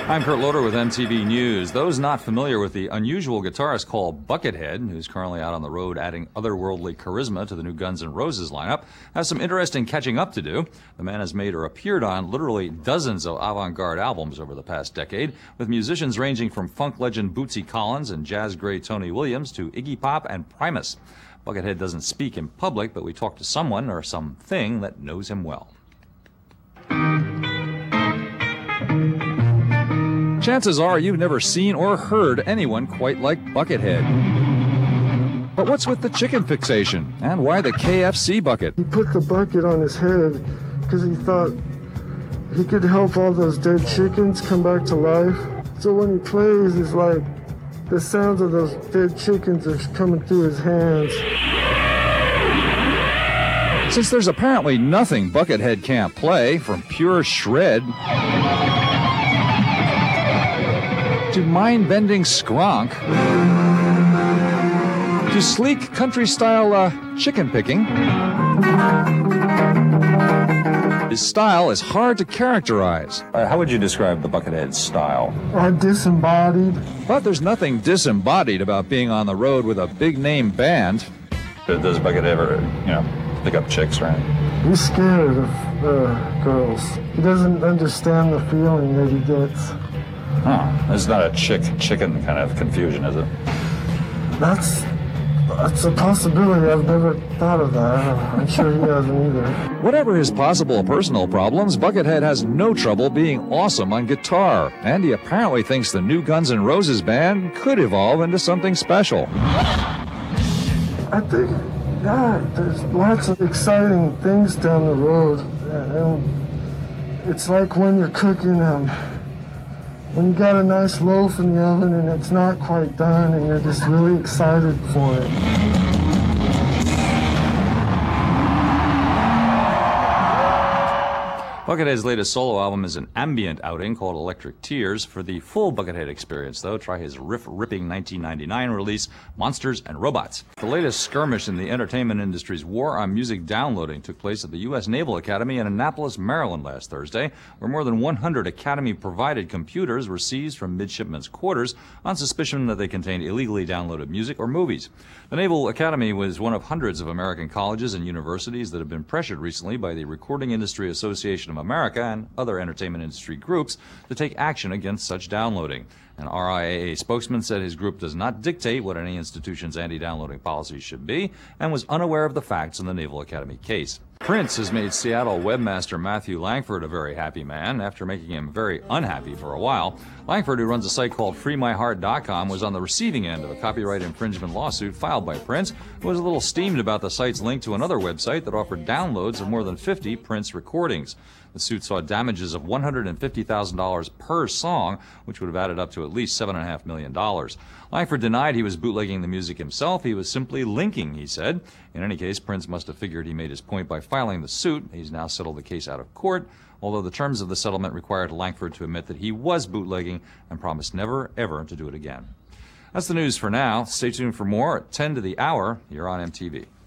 I'm Kurt Loder with MTV News. Those not familiar with the unusual guitarist called Buckethead, who's currently out on the road adding otherworldly charisma to the new Guns N' Roses lineup, has some interesting catching up to do. The man has made or appeared on literally dozens of avant-garde albums over the past decade, with musicians ranging from funk legend Bootsy Collins and jazz great Tony Williams to Iggy Pop and Primus. Buckethead doesn't speak in public, but we talked to someone or something that knows him well. Chances are you've never seen or heard anyone quite like Buckethead. But what's with the chicken fixation? And why the KFC bucket? He put the bucket on his head because he thought he could help all those dead chickens come back to life. So when he plays, it's like the sounds of those dead chickens are coming through his hands. Since there's apparently nothing Buckethead can't play, from pure shred to mind-bending skronk, to sleek country-style chicken picking, his style is hard to characterize. How would you describe the Buckethead style? Disembodied. But there's nothing disembodied about being on the road with a big-name band. Does Buckethead ever, pick up chicks or anything? He's scared of girls. He doesn't understand the feeling that he gets. Huh. It's not a chicken kind of confusion, is it? That's a possibility. I've never thought of that. I'm sure he hasn't either. Whatever his possible personal problems, Buckethead has no trouble being awesome on guitar. And he apparently thinks the new Guns N' Roses band could evolve into something special. I think, there's lots of exciting things down the road. It's like when you're cooking when you got a nice loaf in the oven and it's not quite done and you're just really excited for it. Buckethead's latest solo album is an ambient outing called Electric Tears. For the full Buckethead experience, though, try his riff-ripping 1999 release, Monsters and Robots. The latest skirmish in the entertainment industry's war on music downloading took place at the U.S. Naval Academy in Annapolis, Maryland last Thursday, where more than 100 Academy-provided computers were seized from midshipmen's quarters on suspicion that they contained illegally downloaded music or movies. The Naval Academy was one of hundreds of American colleges and universities that have been pressured recently by the Recording Industry Association of America and other entertainment industry groups to take action against such downloading. An RIAA spokesman said his group does not dictate what any institution's anti-downloading policies should be and was unaware of the facts in the Naval Academy case. Prince has made Seattle webmaster Matthew Langford a very happy man after making him very unhappy for a while. Langford, who runs a site called FreeMyHeart.com, was on the receiving end of a copyright infringement lawsuit filed by Prince, who was a little steamed about the site's link to another website that offered downloads of more than 50 Prince recordings. The suit saw damages of $150,000 per song, which would have added up to at least $7.5 million. Langford denied he was bootlegging the music himself. He was simply linking, he said. In any case, Prince must have figured he made his point by filing the suit. He's now settled the case out of court, although the terms of the settlement required Langford to admit that he was bootlegging and promised never, ever to do it again. That's the news for now. Stay tuned for more at 10 to the hour here on MTV.